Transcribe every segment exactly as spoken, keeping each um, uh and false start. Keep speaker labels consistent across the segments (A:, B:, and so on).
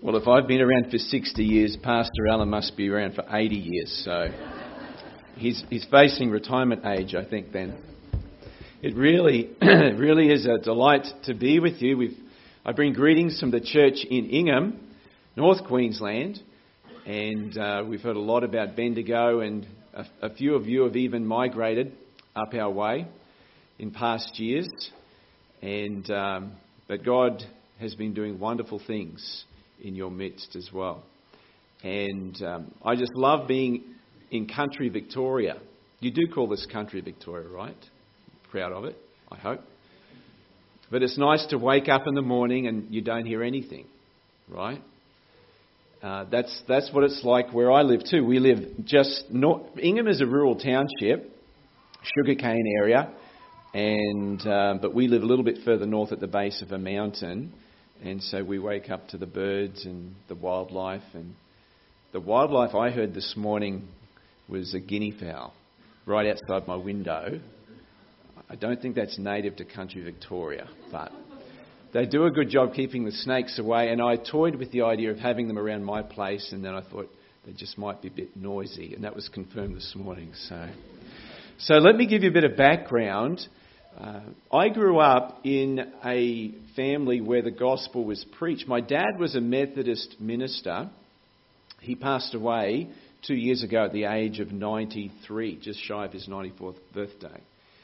A: Well, if I've been around for sixty years, Pastor Alan must be around for eighty years. So he's he's facing retirement age, I think, then. It really, really is a delight to be with you. We've, I bring greetings from the church in Ingham, North Queensland. And uh, we've heard a lot about Bendigo, and a, a few of you have even migrated up our way in past years. And um, but God has been doing wonderful things in your midst as well. And um, I just love being in country Victoria. You do call this country Victoria, right? Proud of it, I hope. But it's nice to wake up in the morning and you don't hear anything, right? Uh, that's that's what it's like where I live too. We live just north. Ingham is a rural township, sugarcane area, and uh, but we live a little bit further north at the base of a mountain. And so we wake up to the birds and the wildlife. And the wildlife I heard this morning was a guinea fowl right outside my window. I don't think that's native to country Victoria, but they do a good job keeping the snakes away. And I toyed with the idea of having them around my place, and then I thought they just might be a bit noisy. And that was confirmed this morning. So, so let me give you a bit of background. Uh, I grew up in a family where the gospel was preached. My dad was a Methodist minister. He passed away two years ago at the age of ninety-three, just shy of his ninety-fourth birthday.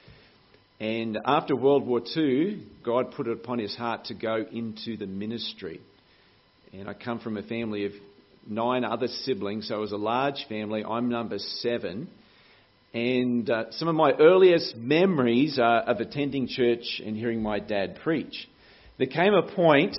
A: And after World War Two, God put it upon his heart to go into the ministry. And I come from a family of nine other siblings, so it was a large family. I'm number seven. And uh, some of my earliest memories are of attending church and hearing my dad preach. There came a point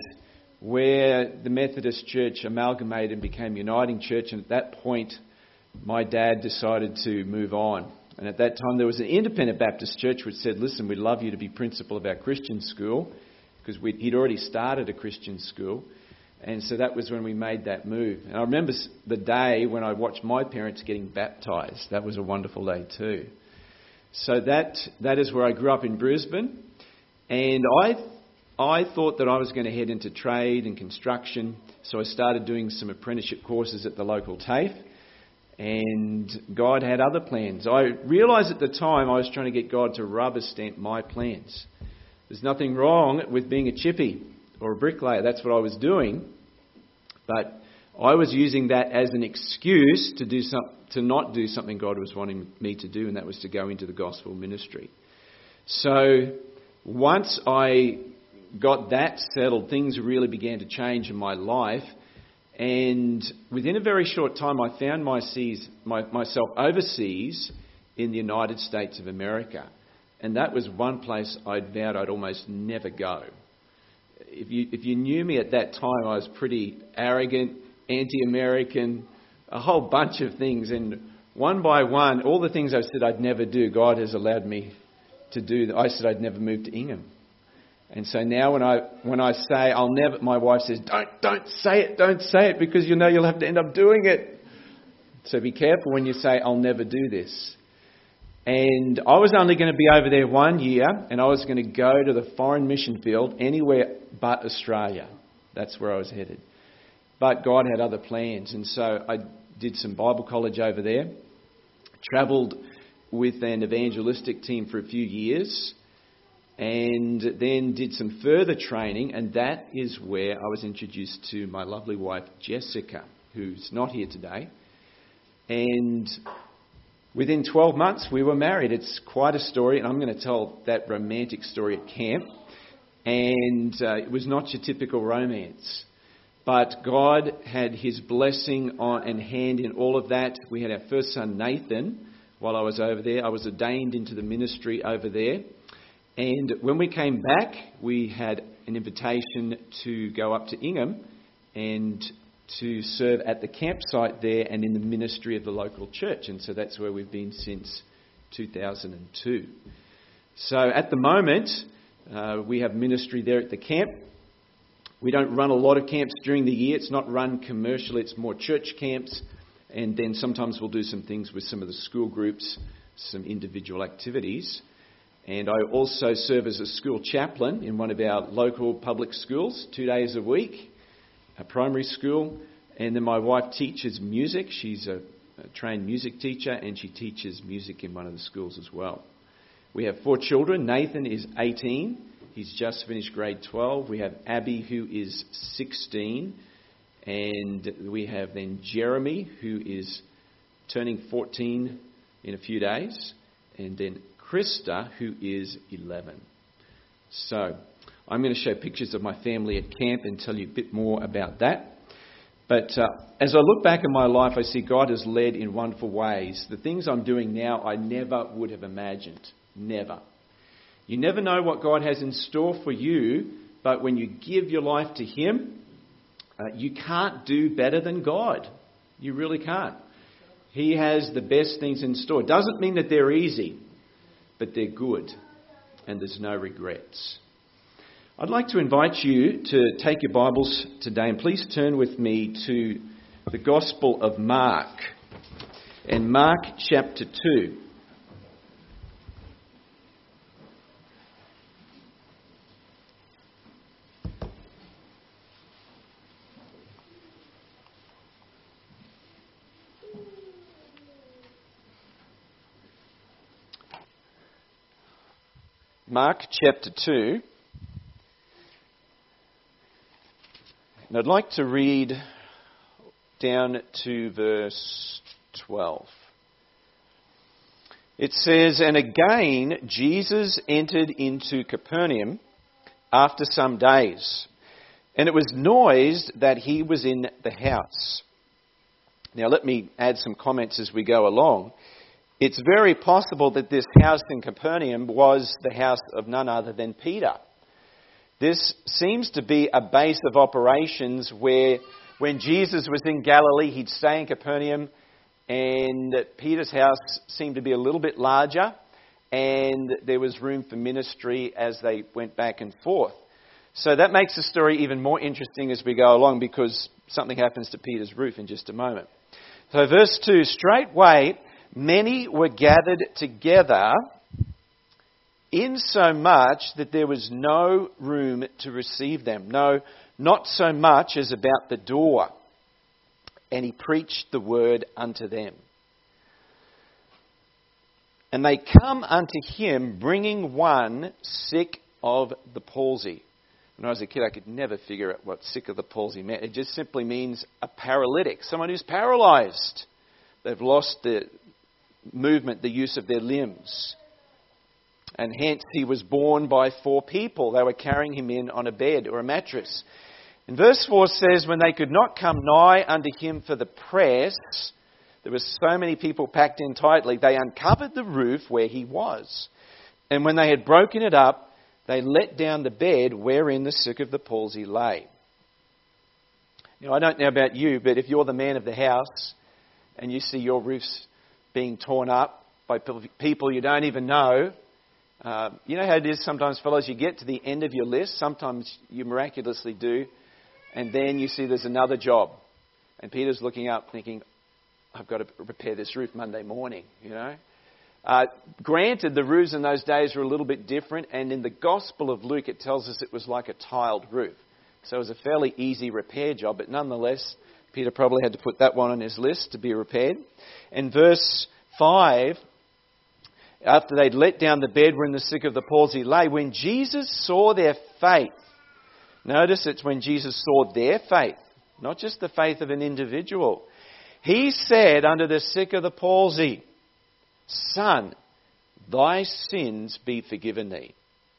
A: where the Methodist Church amalgamated and became Uniting Church, and at that point my dad decided to move on. And at that time there was an independent Baptist church which said, listen, we'd love you to be principal of our Christian school, because we'd, he'd already started a Christian school. And so that was when we made that move. And I remember the day when I watched my parents getting baptised. That was a wonderful day too. So that that is where I grew up in Brisbane. And I I thought that I was going to head into trade and construction. So I started doing some apprenticeship courses at the local TAFE. And God had other plans. I realised at the time I was trying to get God to rubber stamp my plans. There's nothing wrong with being a chippy or a bricklayer. That's what I was doing. But I was using that as an excuse to do some, to not do something God was wanting me to do, and that was to go into the gospel ministry. So once I got that settled, things really began to change in my life. And within a very short time, I found my seas, my, myself overseas in the United States of America. And that was one place I'd vowed I'd almost never go. If you if you knew me at that time, I was pretty arrogant, anti-American, a whole bunch of things. And one by one, all the things I said I'd never do, God has allowed me to do. I said I'd never move to Ingham. And so now when I when I say I'll never, my wife says, don't don't say it, don't say it, because you know you'll have to end up doing it. So be careful when you say I'll never do this. And I was only going to be over there one year, and I was going to go to the foreign mission field anywhere but Australia. That's where I was headed. But God had other plans, and so I did some Bible college over there, travelled with an evangelistic team for a few years, and then did some further training, and that is where I was introduced to my lovely wife, Jessica, who's not here today. And within twelve months, we were married. It's quite a story, and I'm going to tell that romantic story at camp. And uh, it was not your typical romance. But God had his blessing on and hand in all of that. We had our first son, Nathan, while I was over there. I was ordained into the ministry over there. And when we came back, we had an invitation to go up to Ingham and to serve at the campsite there and in the ministry of the local church. And so that's where we've been since two thousand two. So at the moment, uh, we have ministry there at the camp. We don't run a lot of camps during the year. It's not run commercially. It's more church camps. And then sometimes we'll do some things with some of the school groups, some individual activities. And I also serve as a school chaplain in one of our local public schools two days a week. a primary school. And then my wife teaches music. She's a, a trained music teacher, and she teaches music in one of the schools as well. We have four children. Nathan is eighteen. He's just finished grade twelve. We have Abby, who is sixteen. And we have then Jeremy, who is turning fourteen in a few days. And then Krista, who is eleven. So I'm going to show pictures of my family at camp and tell you a bit more about that. But uh, as I look back in my life, I see God has led in wonderful ways. The things I'm doing now, I never would have imagined. Never. You never know what God has in store for you, but when you give your life to Him, uh, you can't do better than God. You really can't. He has the best things in store. It doesn't mean that they're easy, but they're good, and there's no regrets. I'd like to invite you to take your Bibles today, and please turn with me to the Gospel of Mark, and Mark chapter two. Mark chapter two. And I'd like to read down to verse twelve. It says, "And again Jesus entered into Capernaum after some days, and it was noised that he was in the house." Now let me add some comments as we go along. It's very possible that this house in Capernaum was the house of none other than Peter. This seems to be a base of operations where when Jesus was in Galilee, he'd stay in Capernaum, and Peter's house seemed to be a little bit larger, and there was room for ministry as they went back and forth. So that makes the story even more interesting as we go along, because something happens to Peter's roof in just a moment. So verse two, "Straightway many were gathered together, insomuch that there was no room to receive them. No, not so much as about the door. And he preached the word unto them. And they come unto him, bringing one sick of the palsy." When I was a kid, I could never figure out what sick of the palsy meant. It just simply means a paralytic, someone who's paralysed. They've lost the movement, the use of their limbs. And hence he was borne by four people. They were carrying him in on a bed or a mattress. And verse four says, "When they could not come nigh unto him for the press," there were so many people packed in tightly, "they uncovered the roof where he was. And when they had broken it up, they let down the bed wherein the sick of the palsy lay." Now, I don't know about you, but if you're the man of the house and you see your roofs being torn up by people you don't even know, uh, you know how it is sometimes, fellows, you get to the end of your list, sometimes you miraculously do, and then you see there's another job. And Peter's looking up thinking, I've got to repair this roof Monday morning, you know. Uh, granted, the roofs in those days were a little bit different, and in the Gospel of Luke it tells us it was like a tiled roof. So it was a fairly easy repair job, but nonetheless, Peter probably had to put that one on his list to be repaired. And verse five, after they'd let down the bed wherein the sick of the palsy lay, when Jesus saw their faith, notice it's when Jesus saw their faith, not just the faith of an individual, he said unto the sick of the palsy, "Son, thy sins be forgiven thee."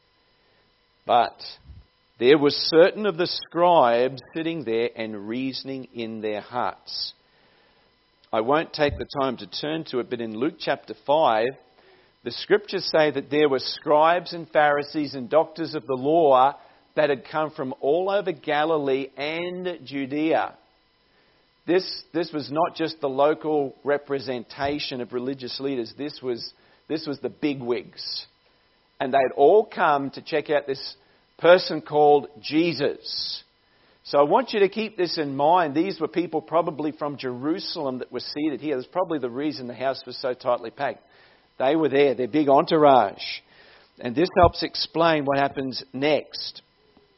A: But there were certain of the scribes sitting there and reasoning in their hearts. I won't take the time to turn to it, but in Luke chapter five, the scriptures say that there were scribes and Pharisees and doctors of the law that had come from all over Galilee and Judea. This, this was not just the local representation of religious leaders. This was, this was the bigwigs. And they'd all come to check out this person called Jesus. So I want you to keep this in mind. These were people probably from Jerusalem that were seated here. That's probably the reason the house was so tightly packed. They were there, their big entourage. And this helps explain what happens next.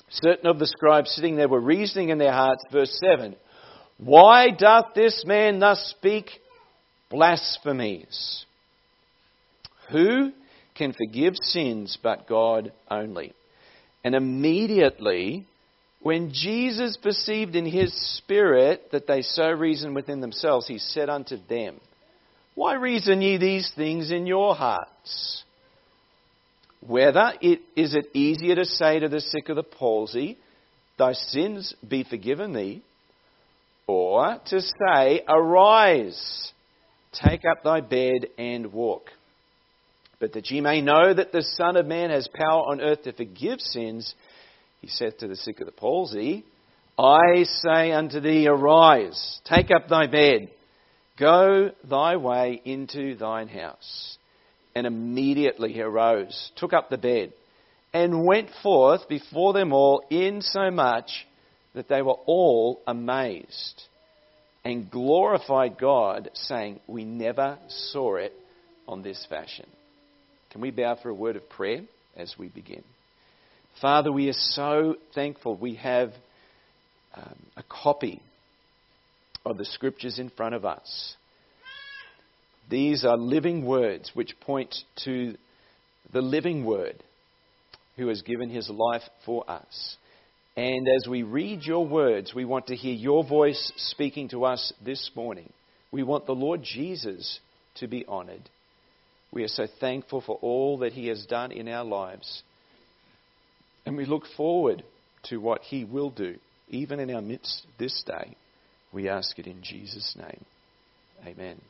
A: Certain of the scribes sitting there were reasoning in their hearts, verse seven, why doth this man thus speak blasphemies? Who can forgive sins but God only? And immediately, when Jesus perceived in his spirit that they so reasoned within themselves, he said unto them, why reason ye these things in your hearts? Whether it is it easier to say to the sick of the palsy, thy sins be forgiven thee, or to say, arise, take up thy bed and walk. But that ye may know that the Son of Man has power on earth to forgive sins, he said to the sick of the palsy, I say unto thee, arise, take up thy bed, go thy way into thine house. And immediately he arose, took up the bed, and went forth before them all, insomuch that they were all amazed, and glorified God, saying, we never saw it on this fashion. Can we bow for a word of prayer as we begin? Father, we are so thankful we have um, a copy of the Scriptures in front of us. These are living words which point to the living Word who has given his life for us. And as we read your words, we want to hear your voice speaking to us this morning. We want the Lord Jesus to be honoured. We are so thankful for all that he has done in our lives. And we look forward to what he will do, even in our midst this day. We ask it in Jesus' name. Amen.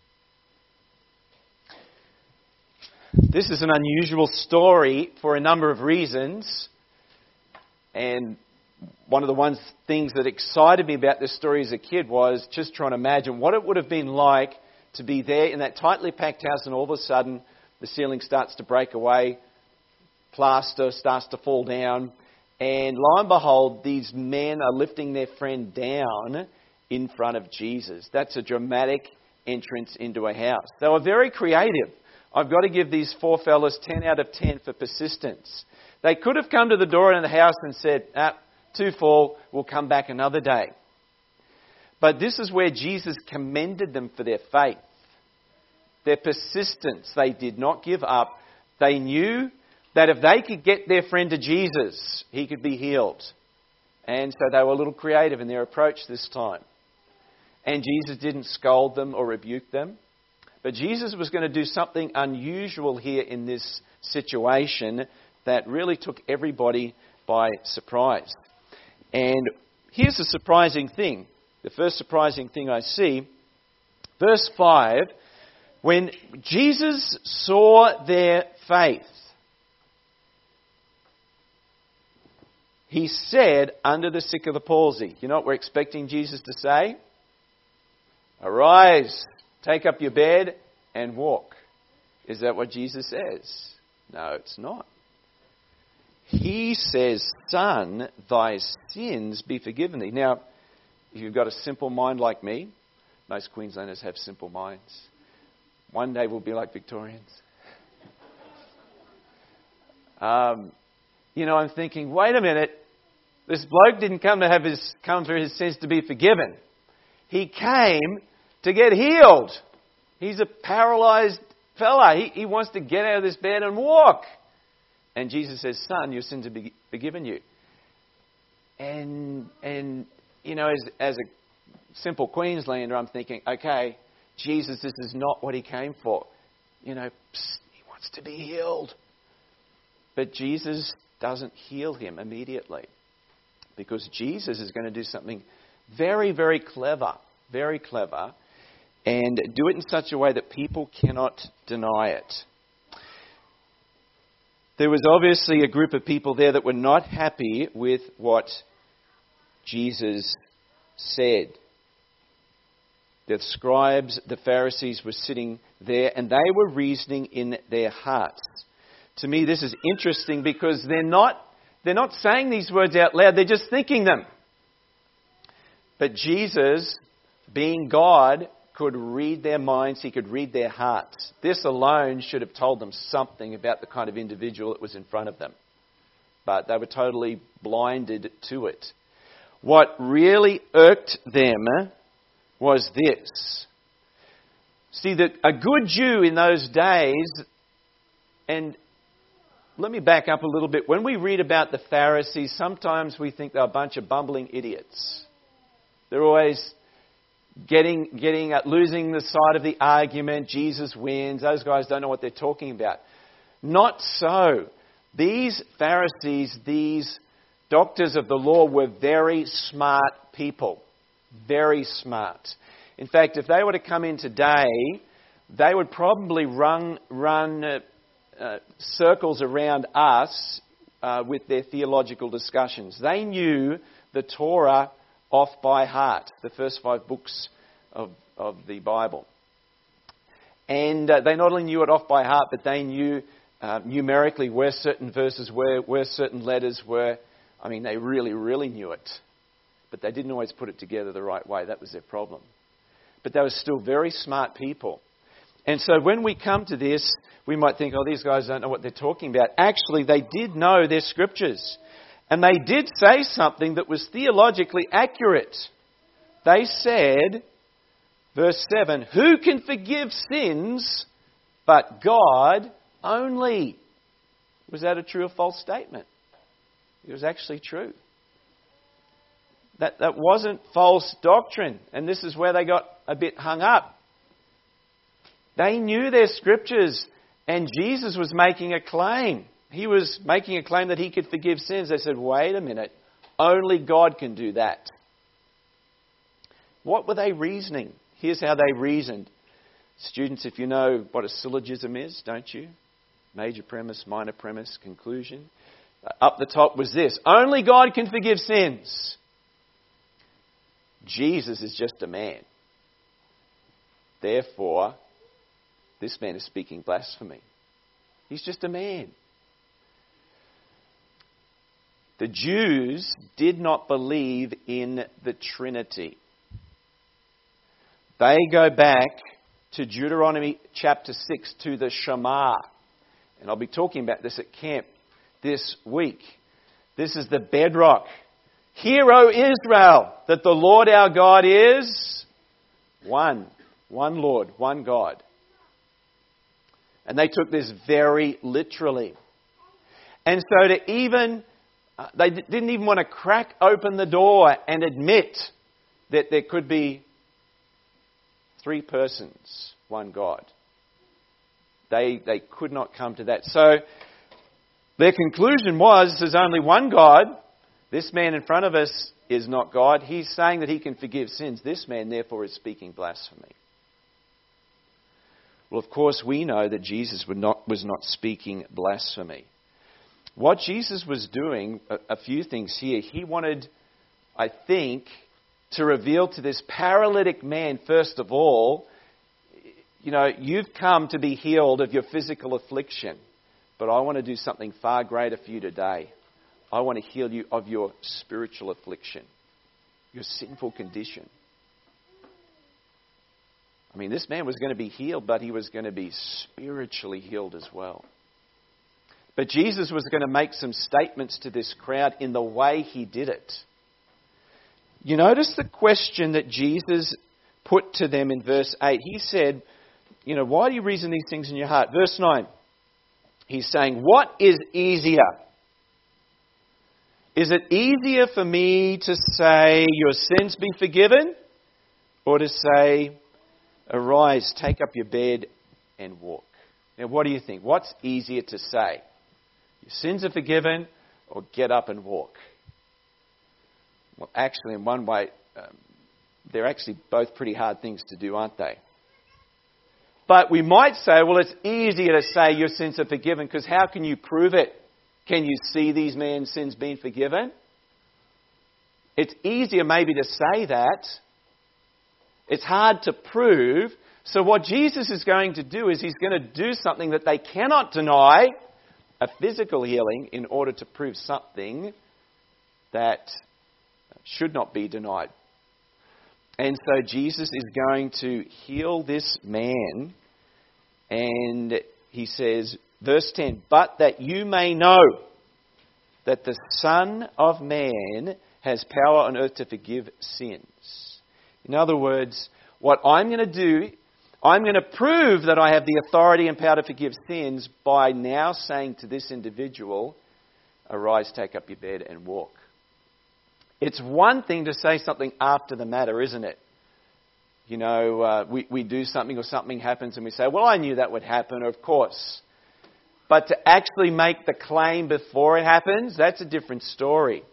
A: This is an unusual story for a number of reasons. And one of the ones things that excited me about this story as a kid was just trying to imagine what it would have been like to be there in that tightly packed house and all of a sudden the ceiling starts to break away, plaster starts to fall down, and lo and behold, these men are lifting their friend down in front of Jesus. That's a dramatic entrance into a house. They were very creative. I've got to give these four fellas ten out of ten for persistence. They could have come to the door in the house and said, ah, too full, we'll come back another day. But this is where Jesus commended them for their faith, their persistence. They did not give up. They knew that if they could get their friend to Jesus, he could be healed. And so they were a little creative in their approach this time. And Jesus didn't scold them or rebuke them. But Jesus was going to do something unusual here in this situation that really took everybody by surprise. And here's the surprising thing. The first surprising thing I see, verse five, when Jesus saw their faith, he said unto the sick of the palsy. You know what we're expecting Jesus to say? Arise, take up your bed and walk. Is that what Jesus says? No, it's not. He says, son, thy sins be forgiven thee. Now, if you've got a simple mind like me, most Queenslanders have simple minds. One day we'll be like Victorians. Um, you know, I'm thinking, wait a minute. This bloke didn't come to have his come for his sins to be forgiven. He came to get healed. He's a paralyzed fella. He, he wants to get out of this bed and walk. And Jesus says, son, your sins are forgiven you. And, and you know, as, as a simple Queenslander, I'm thinking, okay, Jesus, this is not what he came for. You know, psst, he wants to be healed. But Jesus doesn't heal him immediately. Because Jesus is going to do something very, very clever, very clever, and do it in such a way that people cannot deny it. There was obviously a group of people there that were not happy with what Jesus said. The scribes, the Pharisees were sitting there and they were reasoning in their hearts. To me, this is interesting because they're not, they're not saying these words out loud, they're just thinking them. But Jesus, being God, could read their minds, he could read their hearts. This alone should have told them something about the kind of individual that was in front of them. but they were totally blinded to it. What really irked them was this. See, that a good Jew in those days, and let me back up a little bit. When we read about the Pharisees, sometimes we think they're a bunch of bumbling idiots. They're always getting, getting, uh, losing the side of the argument. Jesus wins. Those guys don't know what they're talking about. Not so. These Pharisees, these doctors of the law, were very smart people. Very smart. In fact, if they were to come in today, they would probably run, run uh, uh, circles around us uh, with their theological discussions. They knew the Torah off by heart, the first five books of, of the Bible. And uh, they not only knew it off by heart, but they knew uh, numerically where certain verses were, where certain letters were. I mean, they really, really knew it. But they didn't always put it together the right way. That was their problem. But they were still very smart people. And so when we come to this, we might think, oh, these guys don't know what they're talking about. Actually, they did know their scriptures. And they did say something that was theologically accurate. They said, verse seven, who can forgive sins but God only? Was that a true or false statement? It was actually true. That, that wasn't false doctrine. And this is where they got a bit hung up. They knew their scriptures, and Jesus was making a claim. He was making a claim that he could forgive sins. They said, wait a minute, only God can do that. What were they reasoning? Here's how they reasoned. Students, if you know what a syllogism is, don't you? Major premise, minor premise, conclusion. Up the top was this: only God can forgive sins. Jesus is just a man. Therefore, this man is speaking blasphemy. He's just a man. The Jews did not believe in the Trinity. They go back to Deuteronomy chapter six, to the Shema. And I'll be talking about this at camp this week. This is the bedrock. Hear, O Israel, that the Lord our God is one. One Lord, one God. And they took this very literally. And so to even, uh, they d- didn't even want to crack open the door and admit that there could be three persons, one God. They, they could not come to that. So their conclusion was, there's only one God. This man in front of us is not God. He's saying that he can forgive sins. This man, therefore, is speaking blasphemy. Well, of course, we know that Jesus would not, was not speaking blasphemy. What Jesus was doing, a, a few things here. He wanted, I think, to reveal to this paralytic man, first of all, you know, you've come to be healed of your physical affliction, but I want to do something far greater for you today. I want to heal you of your spiritual affliction, your sinful condition. I mean, this man was going to be healed, but he was going to be spiritually healed as well. But Jesus was going to make some statements to this crowd in the way he did it. You notice the question that Jesus put to them in verse eight. He said, you know, why do you reason these things in your heart? Verse nine, he's saying, what is easier? Is it easier for me to say, your sins be forgiven? Or to say, arise, take up your bed and walk? Now, what do you think? What's easier to say? Your sins are forgiven, or get up and walk? Well, actually, in one way, um, they're actually both pretty hard things to do, aren't they? But we might say, well, it's easier to say your sins are forgiven, because how can you prove it? Can you see these men's sins being forgiven? It's easier maybe to say that. It's hard to prove. So what Jesus is going to do is he's going to do something that they cannot deny, a physical healing, in order to prove something that should not be denied. And so Jesus is going to heal this man, and he says, verse ten, but that you may know. that the Son of Man has power on earth to forgive sins. In other words, what I'm going to do, I'm going to prove that I have the authority and power to forgive sins by now saying to this individual, arise, take up your bed and walk. It's one thing to say something after the matter, isn't it? You know, uh, we, we do something or something happens and we say, well, I knew that would happen, of course. But to actually make the claim before it happens, that's a different story.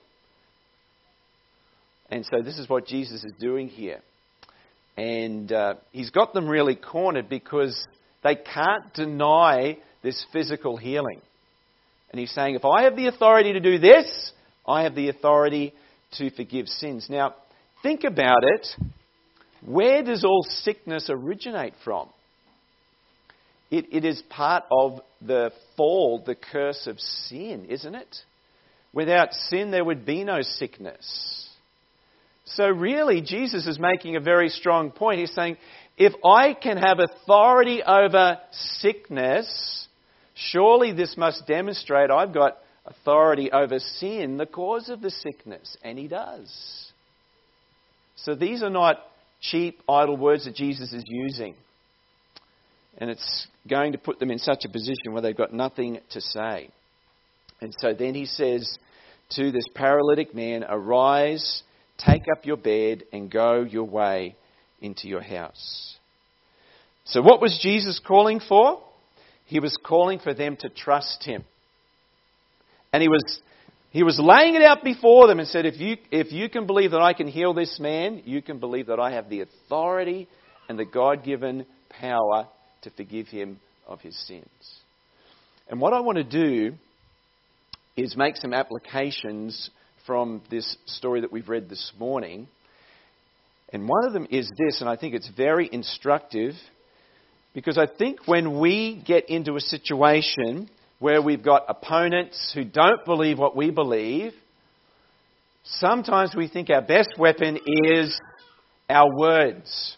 A: And so this is what Jesus is doing here. And uh, he's got them really cornered because they can't deny this physical healing. And he's saying, if I have the authority to do this, I have the authority to forgive sins. Now, think about it. Where does all sickness originate from? It, it is part of the fall, the curse of sin, isn't it? Without sin, there would be no sickness. So really, Jesus is making a very strong point. He's saying, if I can have authority over sickness, surely this must demonstrate I've got authority over sin, the cause of the sickness. And he does. So these are not cheap, idle words that Jesus is using. And it's going to put them in such a position where they've got nothing to say. And so then he says to this paralytic man, arise, take up your bed and go your way into your house. So what was Jesus calling for? He was calling for them to trust him. And he was he was laying it out before them and said, if you if you can believe that I can heal this man, you can believe that I have the authority and the God-given power to forgive him of his sins. And what I want to do is make some applications from this story that we've read this morning. And one of them is this, and I think it's very instructive, because I think when we get into a situation where we've got opponents who don't believe what we believe, sometimes we think our best weapon is our words.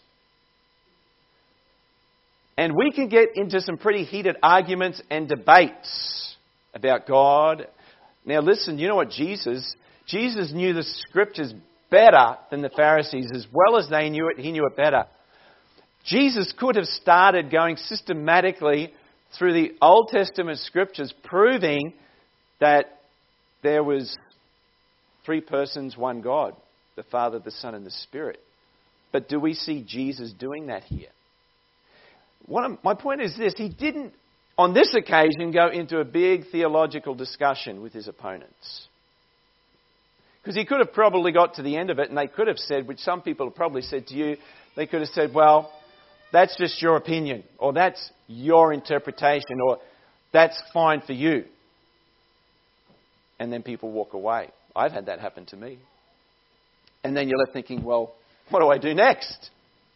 A: And we can get into some pretty heated arguments and debates about God. Now listen, you know what Jesus... Jesus knew the Scriptures better than the Pharisees. As well as they knew it, he knew it better. Jesus could have started going systematically through the Old Testament Scriptures, proving that there was three persons, one God, the Father, the Son, and the Spirit. But do we see Jesus doing that here? One of, my point is this. He didn't, on this occasion, go into a big theological discussion with his opponents. Because he could have probably got to the end of it and they could have said, which some people have probably said to you, they could have said, well, that's just your opinion, or that's your interpretation, or that's fine for you. And then people walk away. I've had that happen to me. And then you're left thinking, well, what do I do next?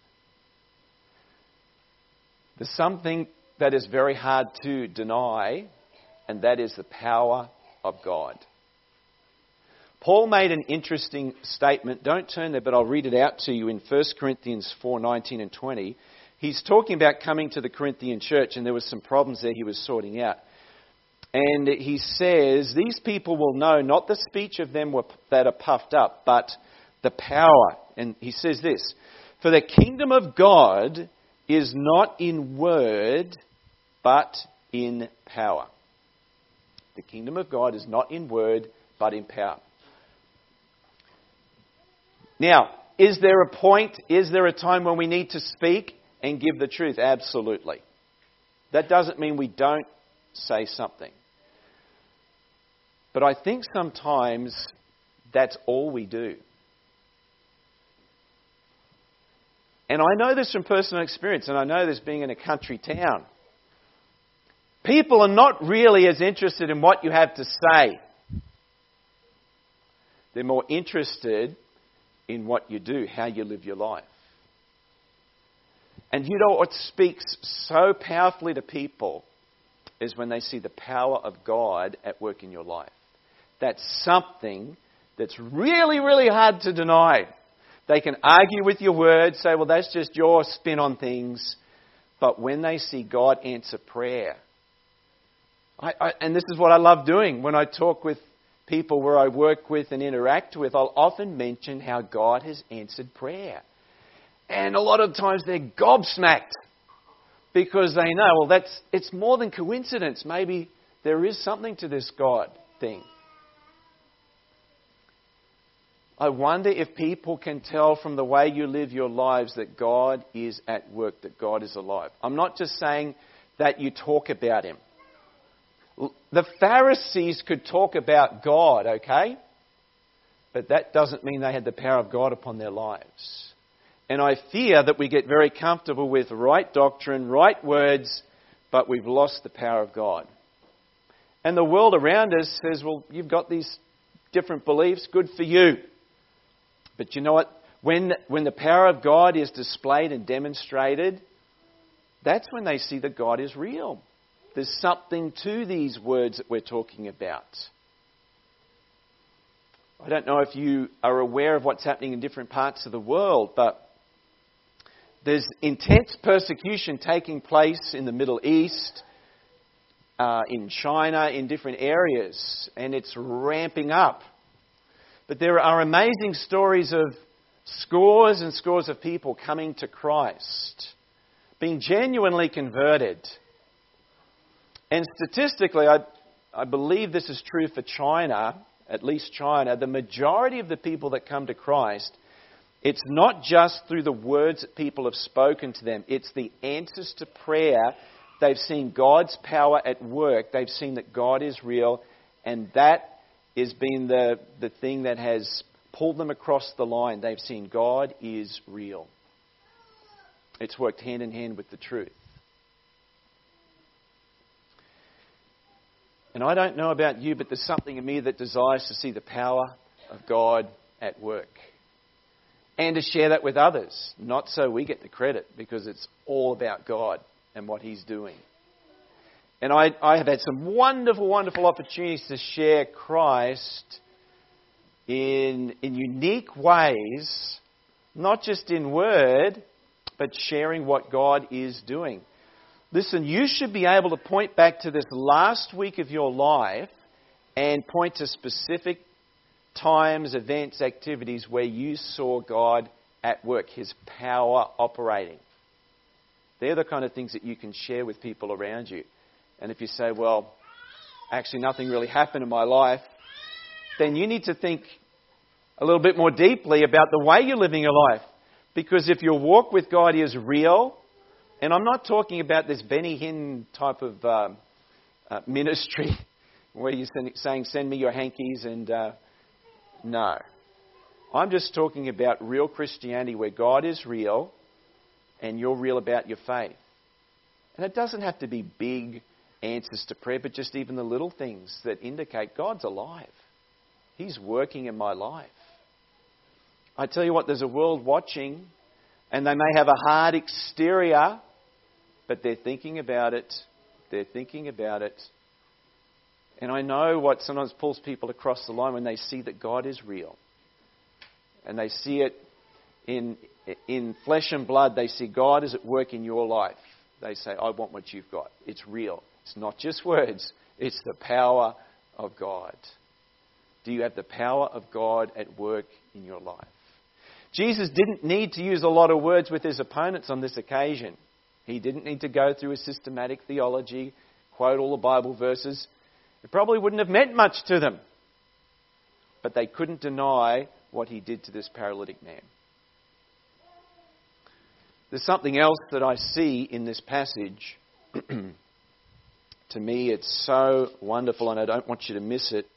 A: There's something that is very hard to deny, and that is the power of God. Paul made an interesting statement. Don't turn there, but I'll read it out to you in First Corinthians four, nineteen and twenty. He's talking about coming to the Corinthian church, and there were some problems there he was sorting out. And he says, these people will know not the speech of them that are puffed up, but the power. And he says this, for the kingdom of God is not in word, but in power. The kingdom of God is not in word, but in power. Now, is there a point, is there a time when we need to speak and give the truth? Absolutely. That doesn't mean we don't say something. But I think sometimes that's all we do. And I know this from personal experience, and I know this being in a country town. People are not really as interested in what you have to say. They're more interested in what you do, how you live your life. And you know what speaks so powerfully to people is when they see the power of God at work in your life. That's something that's really, really hard to deny. They can argue with your words, say, well, that's just your spin on things. But when they see God answer prayer, I, I, and this is what I love doing when I talk with people where I work with and interact with, I'll often mention how God has answered prayer. And a lot of times they're gobsmacked because they know, well, that's it's more than coincidence. Maybe there is something to this God thing. I wonder if people can tell from the way you live your lives that God is at work, that God is alive. I'm not just saying that you talk about Him. The Pharisees could talk about God, okay? But that doesn't mean they had the power of God upon their lives. And I fear that we get very comfortable with right doctrine, right words, but we've lost the power of God. And the world around us says, well, you've got these different beliefs, good for you. But you know what? When, when the power of God is displayed and demonstrated, that's when they see that God is real. There's something to these words that we're talking about. I don't know if you are aware of what's happening in different parts of the world, but there's intense persecution taking place in the Middle East, uh, in China, in different areas, and it's ramping up. But there are amazing stories of scores and scores of people coming to Christ, being genuinely converted. And statistically, I, I believe this is true for China, at least China, the majority of the people that come to Christ, it's not just through the words that people have spoken to them, it's the answers to prayer. They've seen God's power at work, they've seen that God is real, and that has been the, the thing that has pulled them across the line. They've seen God is real. It's worked hand in hand with the truth. And I don't know about you, but there's something in me that desires to see the power of God at work. And to share that with others. Not so we get the credit, because it's all about God and what He's doing. And I, I have had some wonderful, wonderful opportunities to share Christ in, in unique ways, not just in word, but sharing what God is doing. Listen, you should be able to point back to this last week of your life and point to specific times, events, activities where you saw God at work, His power operating. They're the kind of things that you can share with people around you. And if you say, well, actually nothing really happened in my life, then you need to think a little bit more deeply about the way you're living your life. Because if your walk with God is real, and I'm not talking about this Benny Hinn type of um, uh, ministry where you're saying, send me your hankies and uh, no. I'm just talking about real Christianity where God is real and you're real about your faith. And it doesn't have to be big answers to prayer, but just even the little things that indicate God's alive. He's working in my life. I tell you what, there's a world watching, and they may have a hard exterior, but they're thinking about it. They're thinking about it. And I know what sometimes pulls people across the line when they see that God is real. And they see it in, in flesh and blood. They see God is at work in your life. They say, I want what you've got. It's real. It's not just words. It's the power of God. Do you have the power of God at work in your life? Jesus didn't need to use a lot of words with His opponents on this occasion. He didn't need to go through a systematic theology, quote all the Bible verses. It probably wouldn't have meant much to them. But they couldn't deny what He did to this paralytic man. There's something else that I see in this passage. To me, it's so wonderful, and I don't want you to miss it.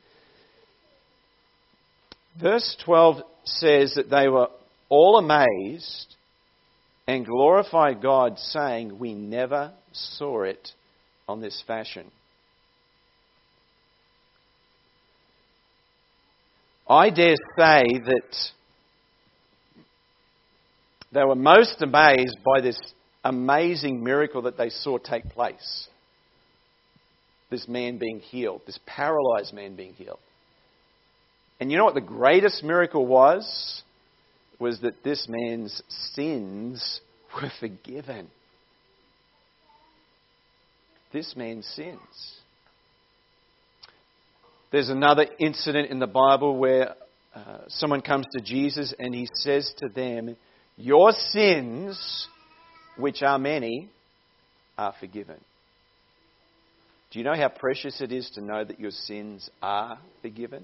A: Verse twelve says that they were all amazed and glorified God, saying, we never saw it on this fashion. I dare say that they were most amazed by this amazing miracle that they saw take place. This man being healed, this paralyzed man being healed. And you know what the greatest miracle was? Was that this man's sins were forgiven. This man's sins. There's another incident in the Bible where uh, someone comes to Jesus and he says to them, "Your sins, which are many, are forgiven." Do you know how precious it is to know that your sins are forgiven?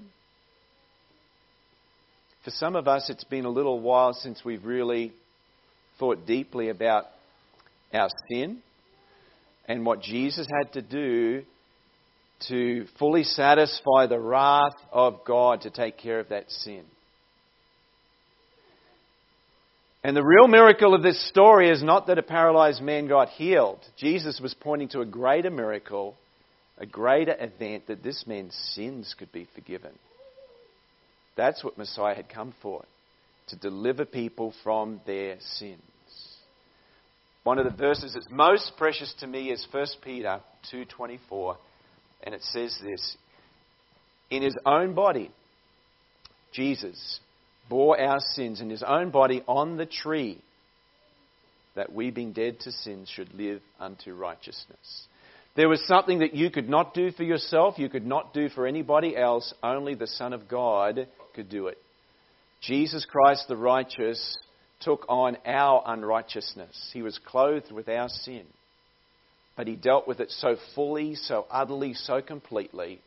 A: For some of us, it's been a little while since we've really thought deeply about our sin and what Jesus had to do to fully satisfy the wrath of God to take care of that sin. And the real miracle of this story is not that a paralyzed man got healed. Jesus was pointing to a greater miracle, a greater event, that this man's sins could be forgiven. That's what Messiah had come for, to deliver people from their sins. One of the verses that's most precious to me is First Peter two twenty-four, and it says this: "In his own body, Jesus bore our sins in his own body on the tree, that we, being dead to sin, should live unto righteousness." There was something that you could not do for yourself, you could not do for anybody else, only the Son of God could do it. Jesus Christ the righteous took on our unrighteousness. He was clothed with our sin. But he dealt with it so fully, so utterly, so completely,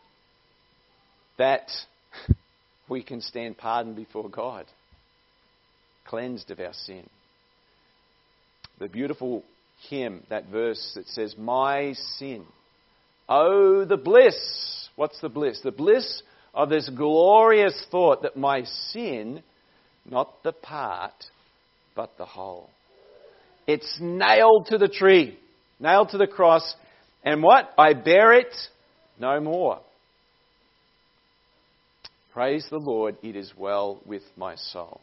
A: that we can stand pardoned before God, cleansed of our sin. The beautiful hymn, that verse that says, "My sin, oh the bliss." What's the bliss? The bliss of this glorious thought that my sin, not the part, but the whole. It's nailed to the tree, nailed to the cross, and what? I bear it no more. Praise the Lord, it is well with my soul.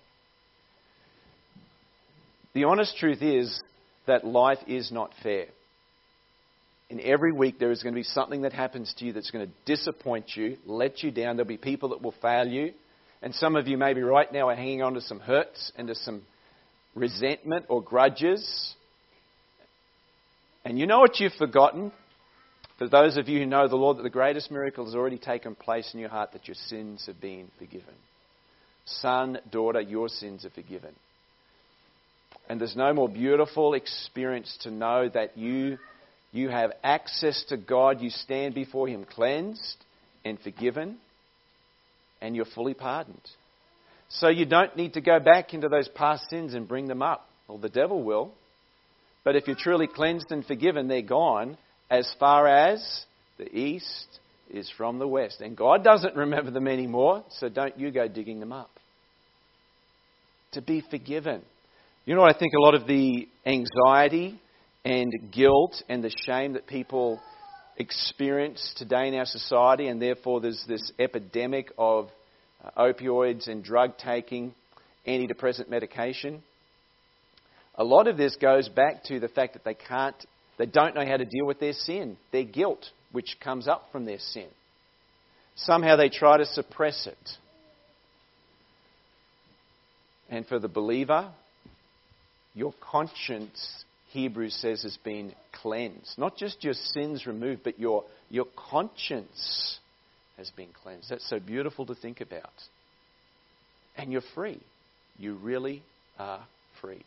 A: The honest truth is that life is not fair. In every week there is going to be something that happens to you that's going to disappoint you, let you down. There'll be people that will fail you. And some of you maybe right now are hanging on to some hurts and to some resentment or grudges. And you know what you've forgotten? For those of you who know the Lord, that the greatest miracle has already taken place in your heart, that your sins have been forgiven. Son, daughter, your sins are forgiven. And there's no more beautiful experience to know that you, you have access to God. You stand before him cleansed and forgiven, and you're fully pardoned. So you don't need to go back into those past sins and bring them up. Well, the devil will. But if you're truly cleansed and forgiven, they're gone as far as the east is from the west. And God doesn't remember them anymore, so don't you go digging them up. To be forgiven. You know what I think a lot of the anxiety and guilt and the shame that people experience today in our society, and therefore there's this epidemic of uh, opioids and drug taking, antidepressant medication. A lot of this goes back to the fact that they can't, they don't know how to deal with their sin, their guilt, which comes up from their sin. Somehow they try to suppress it. And for the believer, your conscience, Hebrews says, has been cleansed. Not just your sins removed, but your, your conscience has been cleansed. That's so beautiful to think about. And you're free. You really are free.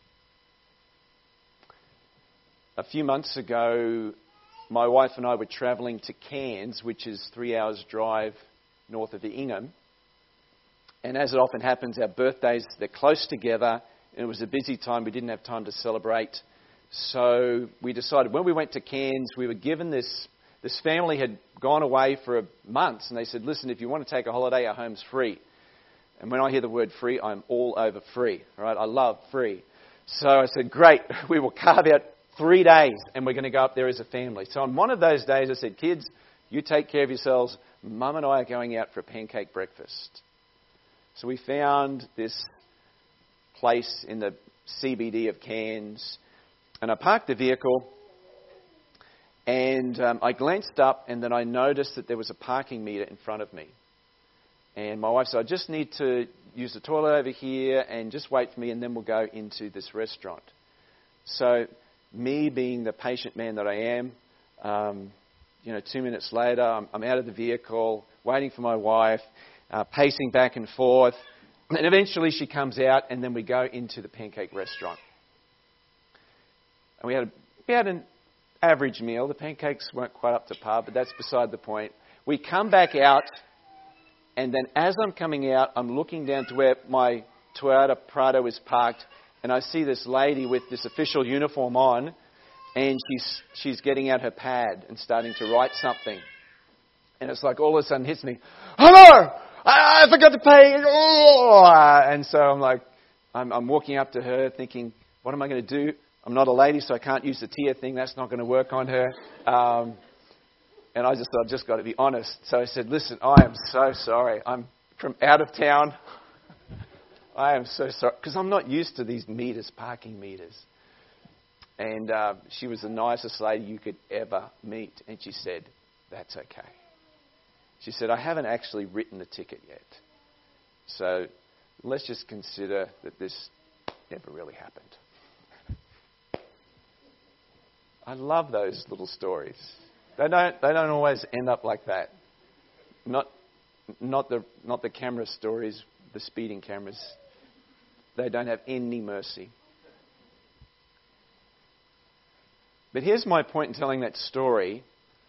A: A few months ago, my wife and I were travelling to Cairns, which is three hours drive north of Ingham. And as it often happens, our birthdays, they're close together. And it was a busy time. We didn't have time to celebrate. So we decided when we went to Cairns, we were given this, this family had gone away for months. And they said, listen, if you want to take a holiday, our home's free. And when I hear the word free, I'm all over free. Right? I love free. So I said, great, we will carve out three days and we're going to go up there as a family. So on one of those days, I said, kids, you take care of yourselves. Mum and I are going out for a pancake breakfast. So we found this place in the C B D of Cairns, and I parked the vehicle, and um, I glanced up, and then I noticed that there was a parking meter in front of me. And my wife said, I just need to use the toilet over here and just wait for me, and then we'll go into this restaurant. So me being the patient man that I am, um, you know, two minutes later, I'm, I'm out of the vehicle. waiting for my wife, uh, pacing back and forth. And eventually she comes out, and then we go into the pancake restaurant. And we had, a, we had an average meal. The pancakes weren't quite up to par, but that's beside the point. We come back out, and then as I'm coming out, I'm looking down to where my Toyota Prado is parked, and I see this lady with this official uniform on, and she's she's getting out her pad and starting to write something. And it's like all of a sudden hits me, hello! I, I forgot to pay! Oh! And so I'm like, I'm, I'm walking up to her thinking, what am I going to do? I'm not a lady, so I can't use the tier thing. That's not going to work on her. Um, and I just thought, I've just got to be honest. So I said, listen, I am so sorry. I'm from out of town. I am so sorry. Because I'm not used to these meters, parking meters. And uh, she was the nicest lady you could ever meet. And she said, that's okay. She said, I haven't actually written the ticket yet. So let's just consider that this never really happened. I love those little stories. They don't they don't always end up like that. Not not the not the camera stories, the speeding cameras. They don't have any mercy. But here's my point in telling that story.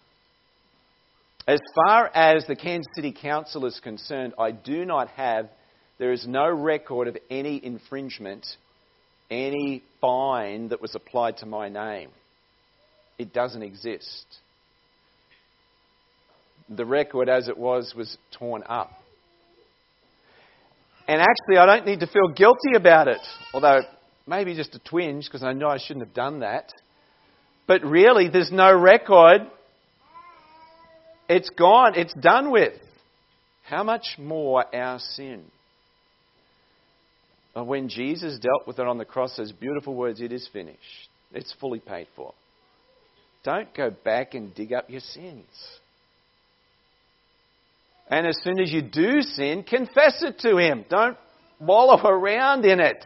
A: As far as the Kansas City Council is concerned, I do not have, there is no record of any infringement, any fine that was applied to my name. It doesn't exist. The record as it was was torn up. And actually, I don't need to feel guilty about it. Although, maybe just a twinge, because I know I shouldn't have done that. But really, there's no record. It's gone. It's done with. How much more our sin? When Jesus dealt with it on the cross, those beautiful words, it is finished. It's fully paid for. Don't go back and dig up your sins. And as soon as you do sin, confess it to Him. Don't wallow around in it.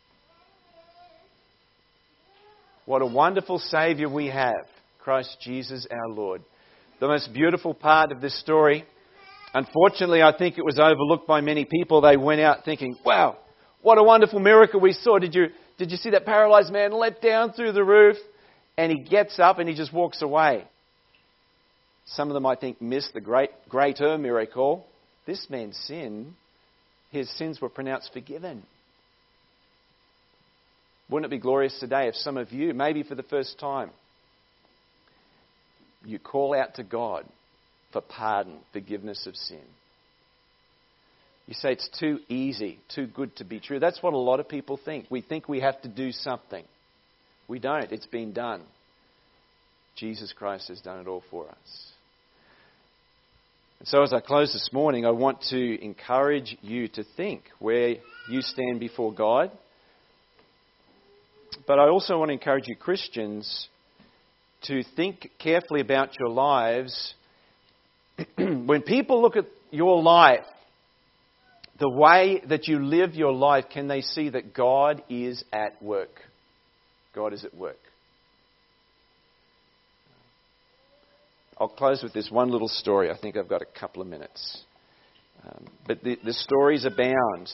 A: What a wonderful Saviour we have, Christ Jesus our Lord. The most beautiful part of this story, unfortunately, I think it was overlooked by many people. They went out thinking, wow, what a wonderful miracle we saw. Did you, did you see that paralyzed man let down through the roof? And he gets up and he just walks away. Some of them, I think, missed the great, greater miracle. This man's sin, his sins were pronounced forgiven. Wouldn't it be glorious today if some of you, maybe for the first time, you call out to God for pardon, forgiveness of sin? You say it's too easy, too good to be true. That's what a lot of people think. We think we have to do something. We don't. It's been done. Jesus Christ has done it all for us. And so as I close this morning, I want to encourage you to think where you stand before God. But I also want to encourage you, Christians, to think carefully about your lives. When people look at your life, the way that you live your life, can they see that God is at work? God is at work. I'll close with this one little story. I think I've got a couple of minutes. Um, but the, the stories abound.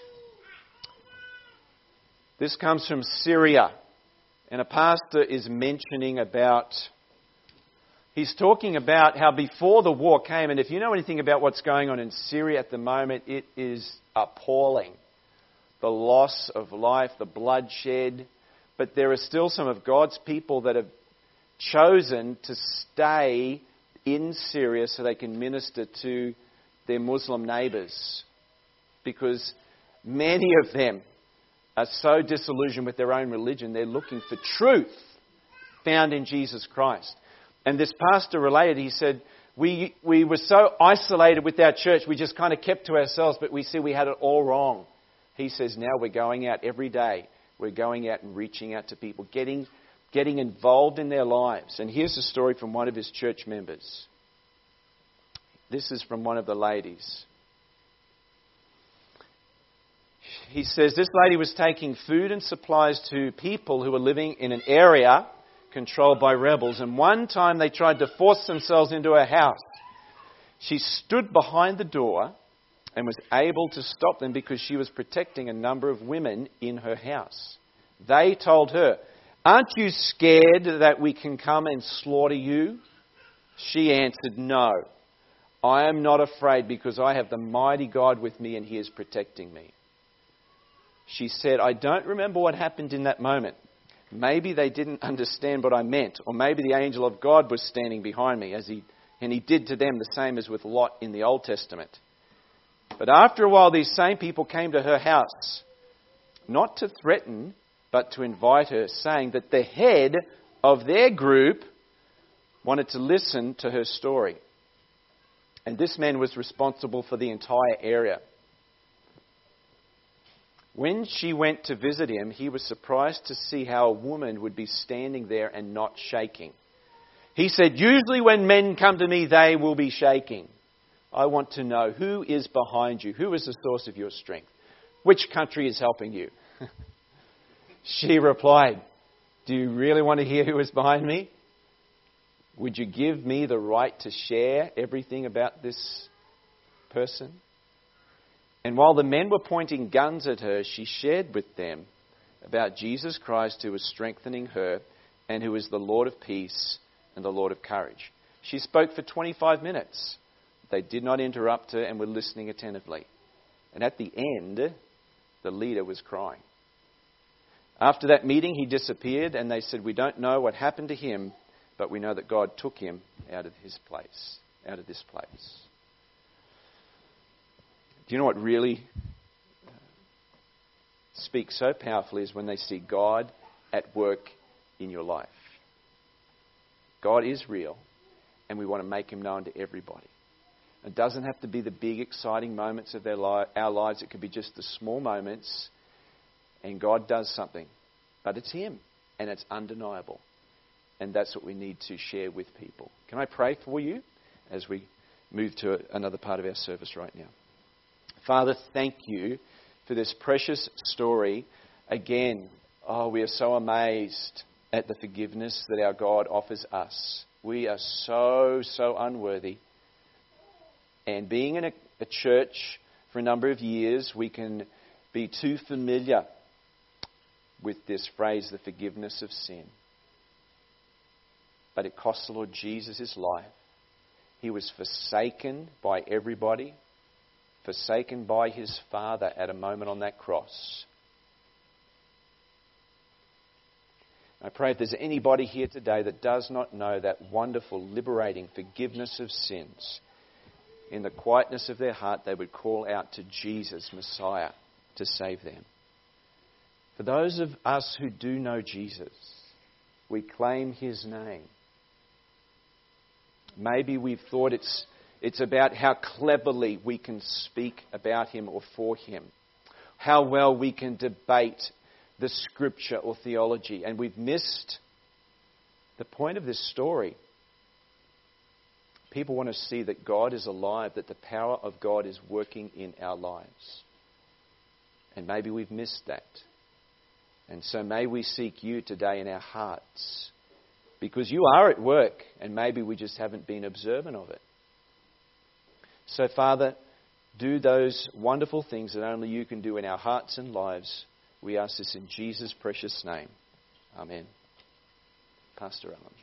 A: This comes from Syria. And a pastor is mentioning about... He's talking about how before the war came, and if you know anything about what's going on in Syria at the moment, it is appalling. The loss of life, the bloodshed. But there are still some of God's people that have chosen to stay in Syria so they can minister to their Muslim neighbours. Because many of them are so disillusioned with their own religion, they're looking for truth found in Jesus Christ. And this pastor related, he said, we we were so isolated with our church, we just kind of kept to ourselves, but we see we had it all wrong. He says, now we're going out every day. We're going out and reaching out to people, getting getting involved in their lives. And here's a story from one of his church members. This is from one of the ladies. He says this lady was taking food and supplies to people who were living in an area controlled by rebels. And one time they tried to force themselves into her house. She stood behind the door and was able to stop them because she was protecting a number of women in her house. They told her, "Aren't you scared that we can come and slaughter you?" She answered, "No, I am not afraid because I have the mighty God with me and he is protecting me." She said, "I don't remember what happened in that moment. Maybe they didn't understand what I meant, or maybe the angel of God was standing behind me, as he and he did to them the same as with Lot in the Old Testament." But after a while, these same people came to her house, not to threaten, but to invite her, saying that the head of their group wanted to listen to her story. And this man was responsible for the entire area. When she went to visit him, he was surprised to see how a woman would be standing there and not shaking. He said, "Usually when men come to me, they will be shaking. I want to know who is behind you. Who is the source of your strength? Which country is helping you?" She replied, "Do you really want to hear who is behind me? Would you give me the right to share everything about this person?" And while the men were pointing guns at her, she shared with them about Jesus Christ, who was strengthening her and who is the Lord of peace and the Lord of courage. She spoke for twenty-five minutes. They did not interrupt her and were listening attentively. And at the end, the leader was crying. After that meeting, he disappeared, and they said, "We don't know what happened to him, but we know that God took him out of his place, out of this place." Do you know what really speaks so powerfully is when they see God at work in your life. God is real, and we want to make him known to everybody. It doesn't have to be the big, exciting moments of their li- our lives. It could be just the small moments, and God does something. But it's him, and it's undeniable. And that's what we need to share with people. Can I pray for you as we move to another part of our service right now? Father, thank you for this precious story. Again, oh, we are so amazed at the forgiveness that our God offers us. We are so, so unworthy. And being in a, a church for a number of years, we can be too familiar with this phrase, the forgiveness of sin. But it cost the Lord Jesus his life. He was forsaken by everybody, forsaken by his Father at a moment on that cross. I pray if there's anybody here today that does not know that wonderful, liberating forgiveness of sins, in the quietness of their heart, they would call out to Jesus, Messiah, to save them. For those of us who do know Jesus, we claim his name. Maybe we've thought it's it's about how cleverly we can speak about him or for him, how well we can debate the scripture or theology, and we've missed the point of this story. People want to see that God is alive, that the power of God is working in our lives. And maybe we've missed that. And so may we seek you today in our hearts, because you are at work and maybe we just haven't been observant of it. So Father, do those wonderful things that only you can do in our hearts and lives. We ask this in Jesus' precious name. Amen. Pastor Alan.